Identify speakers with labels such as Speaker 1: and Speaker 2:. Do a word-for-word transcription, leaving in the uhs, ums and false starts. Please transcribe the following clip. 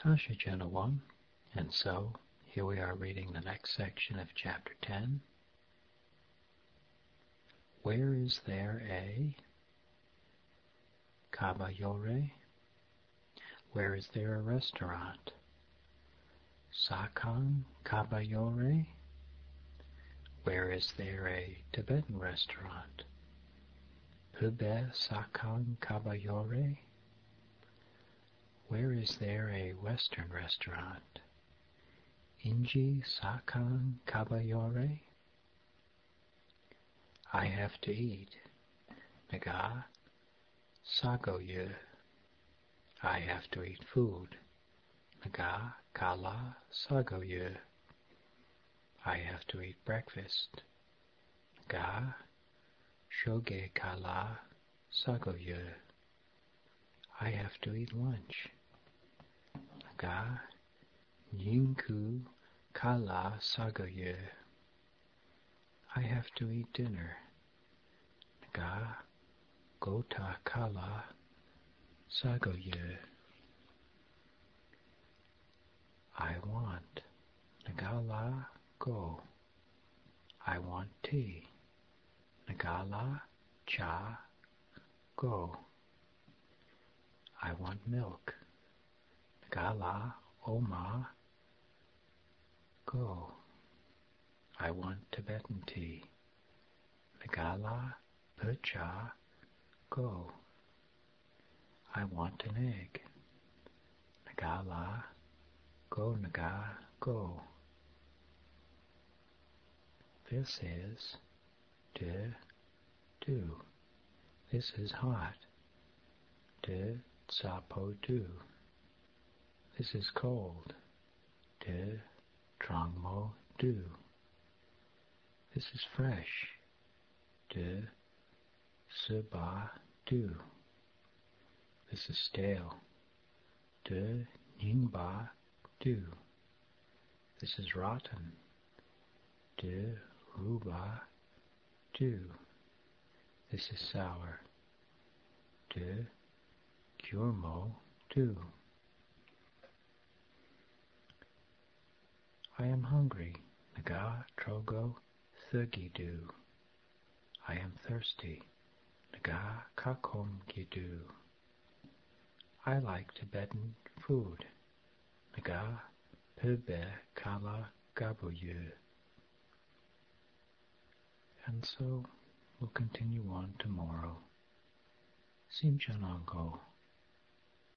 Speaker 1: Tasha Genawang, and so here we are reading the next section of Chapter ten. Where is there a Kabayore? Where is there a restaurant? Sakang Kabayore? Where is there a Tibetan restaurant? Pube Sakang Kabayore? Where is there a Western restaurant? Inji Sakang Kabayore? I have to eat. Naga Sagoye. I have to eat food. Naga Kala Sagoye. I have to eat breakfast. Naga Shoge Kala Sagoye. I have to eat lunch. Naga Yinku Kala Sagoye. I have to eat dinner. Naga Gota Kala Sagoye. I want. Nagala Go. I want tea. Nagala Cha Go. I want milk. Nagala Oma Go. I want Tibetan tea. Nagala Percha Go. I want an egg. Nagala Go Naga Go. This is De Do. This is hot. De Tsapo Do. This is cold. De Trangmo Do. This is fresh. De Suba Do. This is stale. De Ningba Do. This is rotten. De Ruba Do. This is sour. De Gyurmo Do. I am hungry. Naga Trogo Thugi Do. I am thirsty. Naga Kakom Gidu. I like Tibetan food. Naga Pebe Kala Gabuyu. And so we'll continue on tomorrow. Simchanango.